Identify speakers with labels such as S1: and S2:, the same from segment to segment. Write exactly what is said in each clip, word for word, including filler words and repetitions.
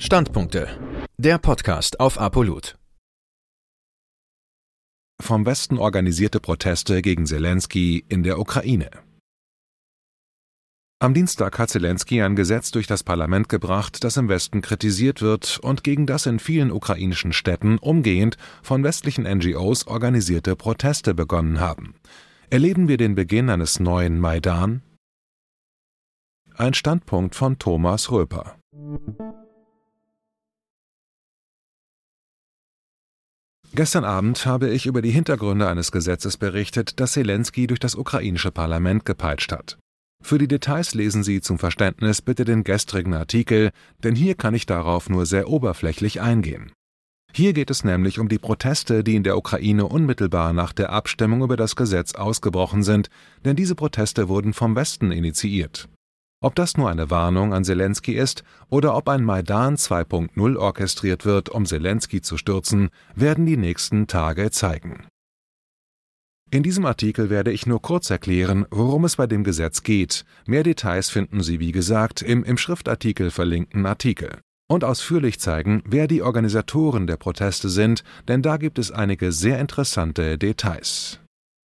S1: Standpunkte. Der Podcast auf Apollut.
S2: Vom Westen organisierte Proteste gegen Selenskyj in der Ukraine. Am Dienstag hat Selenskyj ein Gesetz durch das Parlament gebracht, das im Westen kritisiert wird und gegen das in vielen ukrainischen Städten umgehend von westlichen N G Os organisierte Proteste begonnen haben. Erleben wir den Beginn eines neuen Maidan? Ein Standpunkt von Thomas Röper. Gestern Abend habe ich über die Hintergründe eines Gesetzes berichtet, das Selenskyj durch das ukrainische Parlament gepeitscht hat. Für die Details lesen Sie zum Verständnis bitte den gestrigen Artikel, denn hier kann ich darauf nur sehr oberflächlich eingehen. Hier geht es nämlich um die Proteste, die in der Ukraine unmittelbar nach der Abstimmung über das Gesetz ausgebrochen sind, denn diese Proteste wurden vom Westen initiiert. Ob das nur eine Warnung an Selenskyj ist oder ob ein Maidan zwei Punkt null orchestriert wird, um Selenskyj zu stürzen, werden die nächsten Tage zeigen. In diesem Artikel werde ich nur kurz erklären, worum es bei dem Gesetz geht. Mehr Details finden Sie, wie gesagt, im im Schriftartikel verlinkten Artikel. Und ausführlich zeigen, wer die Organisatoren der Proteste sind, denn da gibt es einige sehr interessante Details.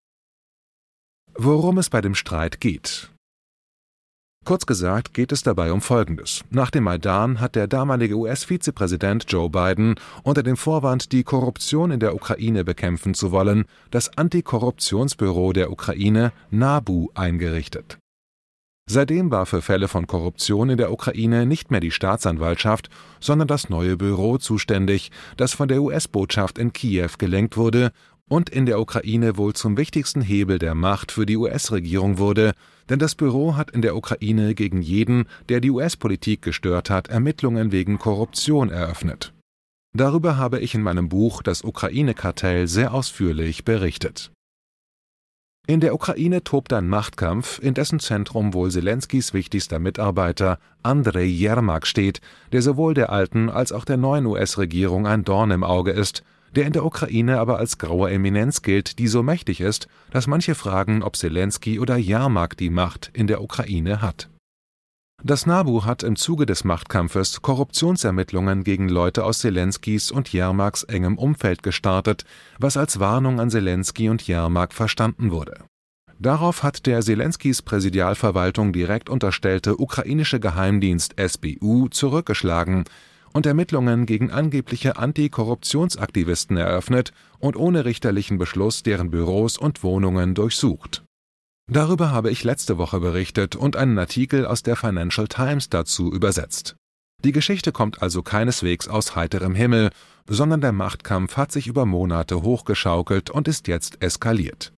S2: Worum es bei dem Streit geht. Kurz gesagt geht es dabei um Folgendes. Nach dem Maidan hat der damalige U S-Vizepräsident Joe Biden unter dem Vorwand, die Korruption in der Ukraine bekämpfen zu wollen, das Antikorruptionsbüro der Ukraine NABU eingerichtet. Seitdem war für Fälle von Korruption in der Ukraine nicht mehr die Staatsanwaltschaft, sondern das neue Büro zuständig, das von der U S-Botschaft in Kiew gelenkt wurde und in der Ukraine wohl zum wichtigsten Hebel der Macht für die U S-Regierung wurde, denn das Büro hat in der Ukraine gegen jeden, der die U S-Politik gestört hat, Ermittlungen wegen Korruption eröffnet. Darüber habe ich in meinem Buch Das Ukraine-Kartell sehr ausführlich berichtet. In der Ukraine tobt ein Machtkampf, in dessen Zentrum wohl Selenskyjs wichtigster Mitarbeiter Andrei Jermak steht, der sowohl der alten als auch der neuen U S-Regierung ein Dorn im Auge ist, der in der Ukraine aber als graue Eminenz gilt, die so mächtig ist, dass manche fragen, ob Selenskyj oder Jermak die Macht in der Ukraine hat. Das NABU hat im Zuge des Machtkampfes Korruptionsermittlungen gegen Leute aus Selenskyjs und Jermaks engem Umfeld gestartet, was als Warnung an Selenskyj und Jermak verstanden wurde. Darauf hat der Selenskyjs Präsidialverwaltung direkt unterstellte ukrainische Geheimdienst S B U zurückgeschlagen und Ermittlungen gegen angebliche Antikorruptionsaktivisten eröffnet und ohne richterlichen Beschluss deren Büros und Wohnungen durchsucht. Darüber habe ich letzte Woche berichtet und einen Artikel aus der Financial Times dazu übersetzt. Die Geschichte kommt also keineswegs aus heiterem Himmel, sondern der Machtkampf hat sich über Monate hochgeschaukelt und ist jetzt eskaliert.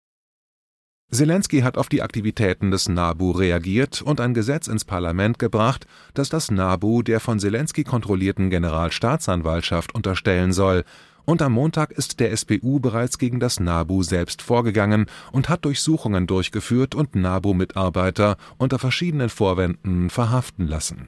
S2: Selenskyj hat auf die Aktivitäten des NABU reagiert und ein Gesetz ins Parlament gebracht, das das NABU der von Selenskyj kontrollierten Generalstaatsanwaltschaft unterstellen soll, und am Montag ist der S B U bereits gegen das NABU selbst vorgegangen und hat Durchsuchungen durchgeführt und NABU-Mitarbeiter unter verschiedenen Vorwänden verhaften lassen.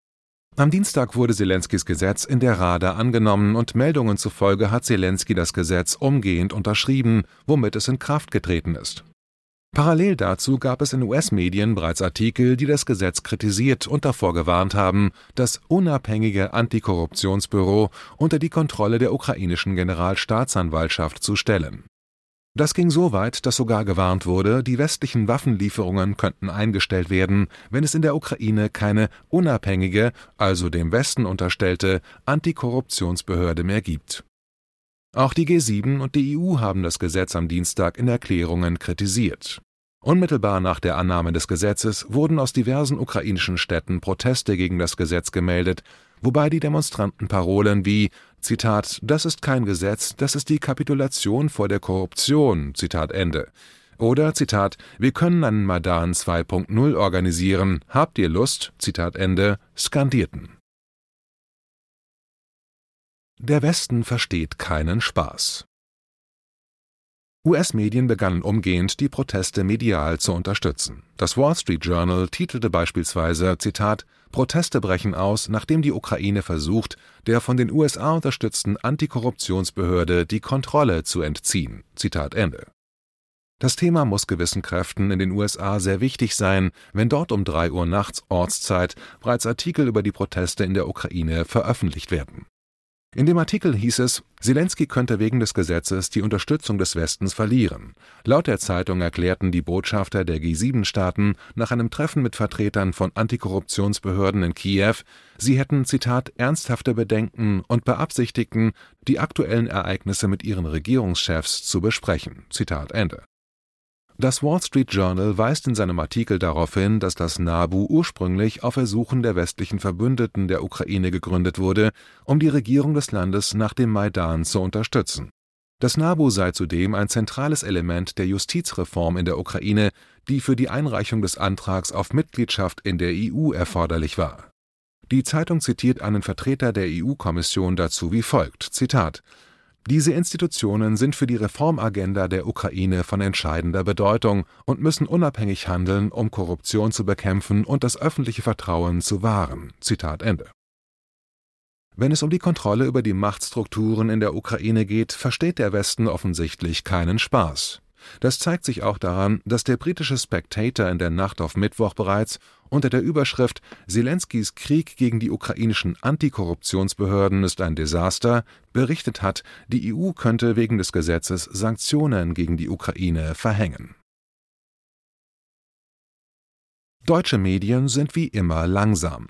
S2: Am Dienstag wurde Selenskyjs Gesetz in der Rada angenommen und Meldungen zufolge hat Selenskyj das Gesetz umgehend unterschrieben, womit es in Kraft getreten ist. Parallel dazu gab es in U S-Medien bereits Artikel, die das Gesetz kritisiert und davor gewarnt haben, das unabhängige Antikorruptionsbüro unter die Kontrolle der ukrainischen Generalstaatsanwaltschaft zu stellen. Das ging so weit, dass sogar gewarnt wurde, die westlichen Waffenlieferungen könnten eingestellt werden, wenn es in der Ukraine keine unabhängige, also dem Westen unterstellte, Antikorruptionsbehörde mehr gibt. Auch die G sieben und die E U haben das Gesetz am Dienstag in Erklärungen kritisiert. Unmittelbar nach der Annahme des Gesetzes wurden aus diversen ukrainischen Städten Proteste gegen das Gesetz gemeldet, wobei die Demonstranten Parolen wie Zitat, das ist kein Gesetz, das ist die Kapitulation vor der Korruption, Zitat Ende, oder Zitat, wir können einen Maidan zwei Punkt null organisieren, habt ihr Lust, Zitat Ende, skandierten. Der Westen versteht keinen Spaß. U S-Medien begannen umgehend, die Proteste medial zu unterstützen. Das Wall Street Journal titelte beispielsweise, Zitat, Proteste brechen aus, nachdem die Ukraine versucht, der von den U S A unterstützten Antikorruptionsbehörde die Kontrolle zu entziehen. Zitat Ende. Das Thema muss gewissen Kräften in den U S A sehr wichtig sein, wenn dort um drei Uhr nachts Ortszeit bereits Artikel über die Proteste in der Ukraine veröffentlicht werden. In dem Artikel hieß es, Selenskyj könnte wegen des Gesetzes die Unterstützung des Westens verlieren. Laut der Zeitung erklärten die Botschafter der G sieben Staaten nach einem Treffen mit Vertretern von Antikorruptionsbehörden in Kiew, sie hätten, Zitat, ernsthafte Bedenken und beabsichtigten, die aktuellen Ereignisse mit ihren Regierungschefs zu besprechen. Zitat Ende. Das Wall Street Journal weist in seinem Artikel darauf hin, dass das NABU ursprünglich auf Ersuchen der westlichen Verbündeten der Ukraine gegründet wurde, um die Regierung des Landes nach dem Maidan zu unterstützen. Das NABU sei zudem ein zentrales Element der Justizreform in der Ukraine, die für die Einreichung des Antrags auf Mitgliedschaft in der E U erforderlich war. Die Zeitung zitiert einen Vertreter der E U-Kommission dazu wie folgt, Zitat: Diese Institutionen sind für die Reformagenda der Ukraine von entscheidender Bedeutung und müssen unabhängig handeln, um Korruption zu bekämpfen und das öffentliche Vertrauen zu wahren. Zitat Ende. Wenn es um die Kontrolle über die Machtstrukturen in der Ukraine geht, versteht der Westen offensichtlich keinen Spaß. Das zeigt sich auch daran, dass der britische Spectator in der Nacht auf Mittwoch bereits unter der Überschrift »Selenskys Krieg gegen die ukrainischen Antikorruptionsbehörden ist ein Desaster« berichtet hat, die E U könnte wegen des Gesetzes Sanktionen gegen die Ukraine verhängen. Deutsche Medien sind wie immer langsam.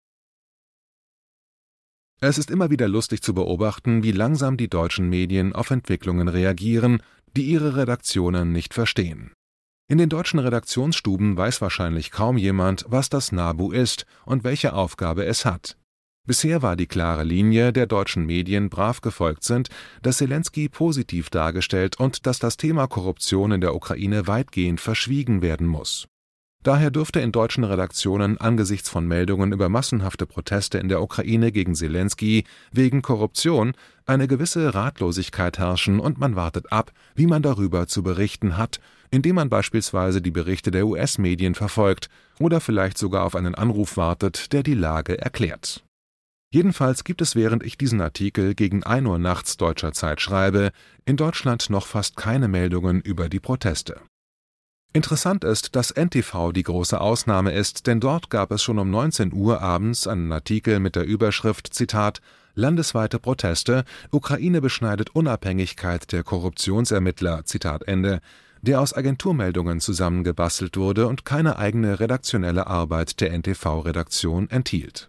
S2: Es ist immer wieder lustig zu beobachten, wie langsam die deutschen Medien auf Entwicklungen reagieren, die ihre Redaktionen nicht verstehen. In den deutschen Redaktionsstuben weiß wahrscheinlich kaum jemand, was das NABU ist und welche Aufgabe es hat. Bisher war die klare Linie der deutschen Medien brav gefolgt sind, dass Selenskyj positiv dargestellt und dass das Thema Korruption in der Ukraine weitgehend verschwiegen werden muss. Daher dürfte in deutschen Redaktionen angesichts von Meldungen über massenhafte Proteste in der Ukraine gegen Selenskyj wegen Korruption eine gewisse Ratlosigkeit herrschen und man wartet ab, wie man darüber zu berichten hat, indem man beispielsweise die Berichte der U S-Medien verfolgt oder vielleicht sogar auf einen Anruf wartet, der die Lage erklärt. Jedenfalls gibt es, während ich diesen Artikel gegen ein Uhr nachts deutscher Zeit schreibe, in Deutschland noch fast keine Meldungen über die Proteste. Interessant ist, dass N T V die große Ausnahme ist, denn dort gab es schon um neunzehn Uhr abends einen Artikel mit der Überschrift, Zitat, »Landesweite Proteste, Ukraine beschneidet Unabhängigkeit der Korruptionsermittler«, Zitat Ende, der aus Agenturmeldungen zusammengebastelt wurde und keine eigene redaktionelle Arbeit der N T V-Redaktion enthielt.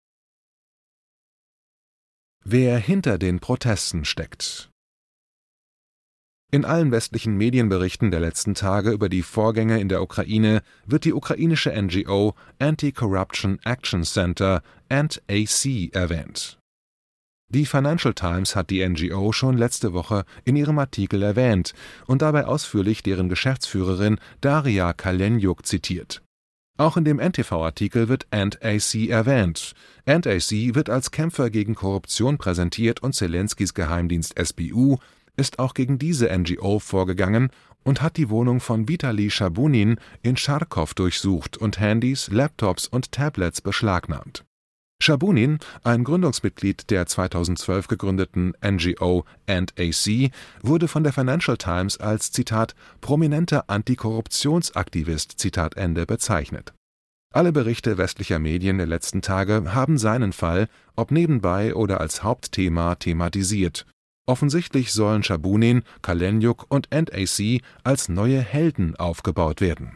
S2: Wer hinter den Protesten steckt. In allen westlichen Medienberichten der letzten Tage über die Vorgänge in der Ukraine wird die ukrainische N G O Anti-Corruption Action Center A N T A C erwähnt. Die Financial Times hat die N G O schon letzte Woche in ihrem Artikel erwähnt und dabei ausführlich deren Geschäftsführerin Daria Kalenjuk zitiert. Auch in dem N T V-Artikel wird A N T A C erwähnt. A N T A C wird als Kämpfer gegen Korruption präsentiert und Selenskys Geheimdienst S B U ist auch gegen diese N G O vorgegangen und hat die Wohnung von Vitali Schabunin in Charkow durchsucht und Handys, Laptops und Tablets beschlagnahmt. Schabunin, ein Gründungsmitglied der zweitausendzwölf gegründeten N G O A N T A C, wurde von der Financial Times als, Zitat, prominenter Antikorruptionsaktivist, Zitat Ende, bezeichnet. Alle Berichte westlicher Medien der letzten Tage haben seinen Fall, ob nebenbei oder als Hauptthema, thematisiert. Offensichtlich sollen Schabunin, Kalenjuk und A N T A C als neue Helden aufgebaut werden.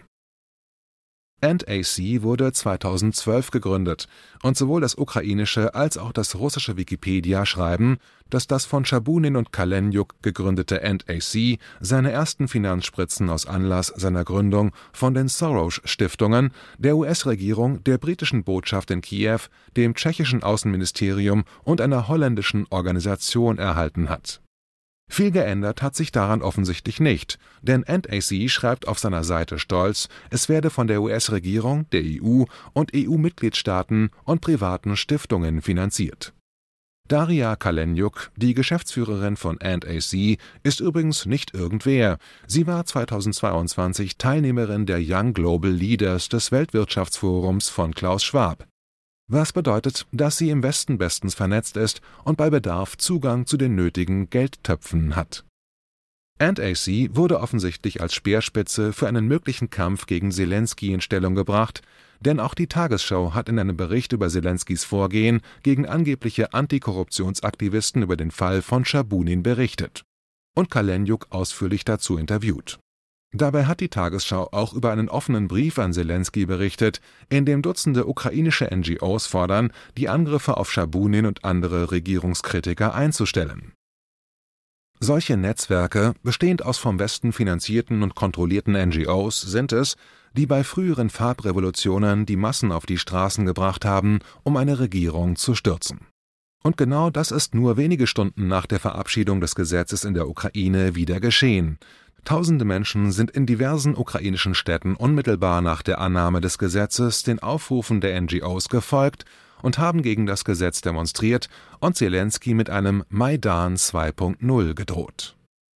S2: A N T A C wurde zweitausendzwölf gegründet und sowohl das ukrainische als auch das russische Wikipedia schreiben, dass das von Schabunin und Kalenjuk gegründete A N T A C seine ersten Finanzspritzen aus Anlass seiner Gründung von den Soros-Stiftungen, der U S-Regierung, der britischen Botschaft in Kiew, dem tschechischen Außenministerium und einer holländischen Organisation erhalten hat. Viel geändert hat sich daran offensichtlich nicht, denn A N T A C schreibt auf seiner Seite stolz, es werde von der U S-Regierung, der E U und E U-Mitgliedstaaten und privaten Stiftungen finanziert. Daria Kalenjuk, die Geschäftsführerin von A N T A C, ist übrigens nicht irgendwer. Sie war zweitausendzweiundzwanzig Teilnehmerin der Young Global Leaders des Weltwirtschaftsforums von Klaus Schwab. Was bedeutet, dass sie im Westen bestens vernetzt ist und bei Bedarf Zugang zu den nötigen Geldtöpfen hat. N A C wurde offensichtlich als Speerspitze für einen möglichen Kampf gegen Selenskyj in Stellung gebracht, denn auch die Tagesschau hat in einem Bericht über Zelenskys Vorgehen gegen angebliche Antikorruptionsaktivisten über den Fall von Schabunin berichtet und Kalenjuk ausführlich dazu interviewt. Dabei hat die Tagesschau auch über einen offenen Brief an Selenskyj berichtet, in dem Dutzende ukrainische N G Os fordern, die Angriffe auf Schabunin und andere Regierungskritiker einzustellen. Solche Netzwerke, bestehend aus vom Westen finanzierten und kontrollierten N G Os, sind es, die bei früheren Farbrevolutionen die Massen auf die Straßen gebracht haben, um eine Regierung zu stürzen. Und genau das ist nur wenige Stunden nach der Verabschiedung des Gesetzes in der Ukraine wieder geschehen. Tausende Menschen sind in diversen ukrainischen Städten unmittelbar nach der Annahme des Gesetzes den Aufrufen der N G Os gefolgt und haben gegen das Gesetz demonstriert und Selenskyj mit einem Maidan zwei Punkt null gedroht.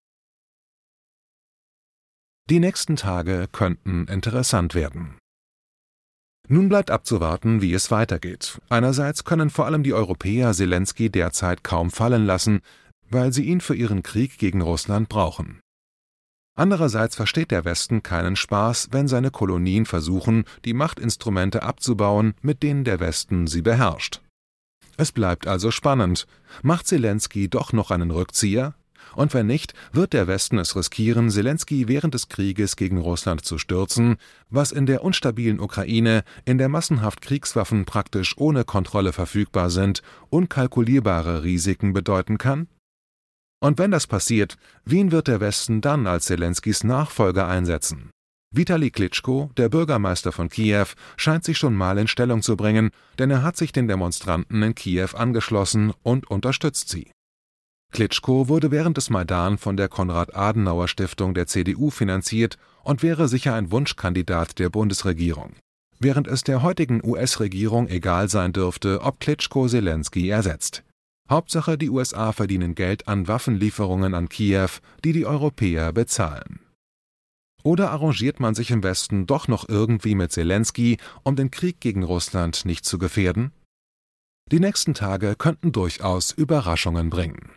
S2: Die nächsten Tage könnten interessant werden. Nun bleibt abzuwarten, wie es weitergeht. Einerseits können vor allem die Europäer Selenskyj derzeit kaum fallen lassen, weil sie ihn für ihren Krieg gegen Russland brauchen. Andererseits versteht der Westen keinen Spaß, wenn seine Kolonien versuchen, die Machtinstrumente abzubauen, mit denen der Westen sie beherrscht. Es bleibt also spannend. Macht Selenskyj doch noch einen Rückzieher? Und wenn nicht, wird der Westen es riskieren, Selenskyj während des Krieges gegen Russland zu stürzen, was in der unstabilen Ukraine, in der massenhaft Kriegswaffen praktisch ohne Kontrolle verfügbar sind, unkalkulierbare Risiken bedeuten kann? Und wenn das passiert, wen wird der Westen dann als Selenskys Nachfolger einsetzen? Vitali Klitschko, der Bürgermeister von Kiew, scheint sich schon mal in Stellung zu bringen, denn er hat sich den Demonstranten in Kiew angeschlossen und unterstützt sie. Klitschko wurde während des Maidan von der Konrad-Adenauer-Stiftung der C D U finanziert und wäre sicher ein Wunschkandidat der Bundesregierung, während es der heutigen U S-Regierung egal sein dürfte, ob Klitschko Selenskyj ersetzt. Hauptsache, die U S A verdienen Geld an Waffenlieferungen an Kiew, die die Europäer bezahlen. Oder arrangiert man sich im Westen doch noch irgendwie mit Selenskyj, um den Krieg gegen Russland nicht zu gefährden? Die nächsten Tage könnten durchaus Überraschungen bringen.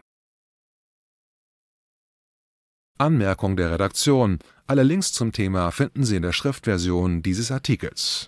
S2: Anmerkung der Redaktion: Alle Links zum Thema finden Sie in der Schriftversion dieses Artikels.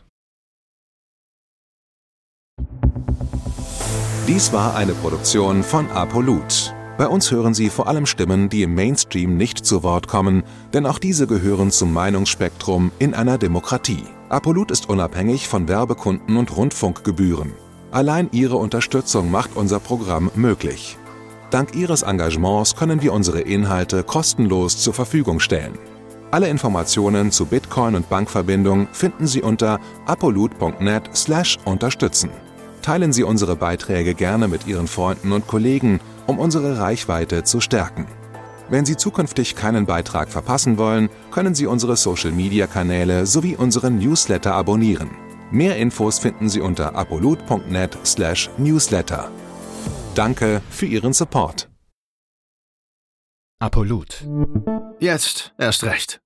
S1: Dies war eine Produktion von ApoLoot. Bei uns hören Sie vor allem Stimmen, die im Mainstream nicht zu Wort kommen, denn auch diese gehören zum Meinungsspektrum in einer Demokratie. ApoLoot ist unabhängig von Werbekunden und Rundfunkgebühren. Allein Ihre Unterstützung macht unser Programm möglich. Dank Ihres Engagements können wir unsere Inhalte kostenlos zur Verfügung stellen. Alle Informationen zu Bitcoin und Bankverbindung finden Sie unter apoloot punkt net slash unterstützen. Teilen Sie unsere Beiträge gerne mit Ihren Freunden und Kollegen, um unsere Reichweite zu stärken. Wenn Sie zukünftig keinen Beitrag verpassen wollen, können Sie unsere Social-Media-Kanäle sowie unseren Newsletter abonnieren. Mehr Infos finden Sie unter apoloot punkt net slash newsletter. Danke für Ihren Support.
S3: ApoLoot. Jetzt erst recht.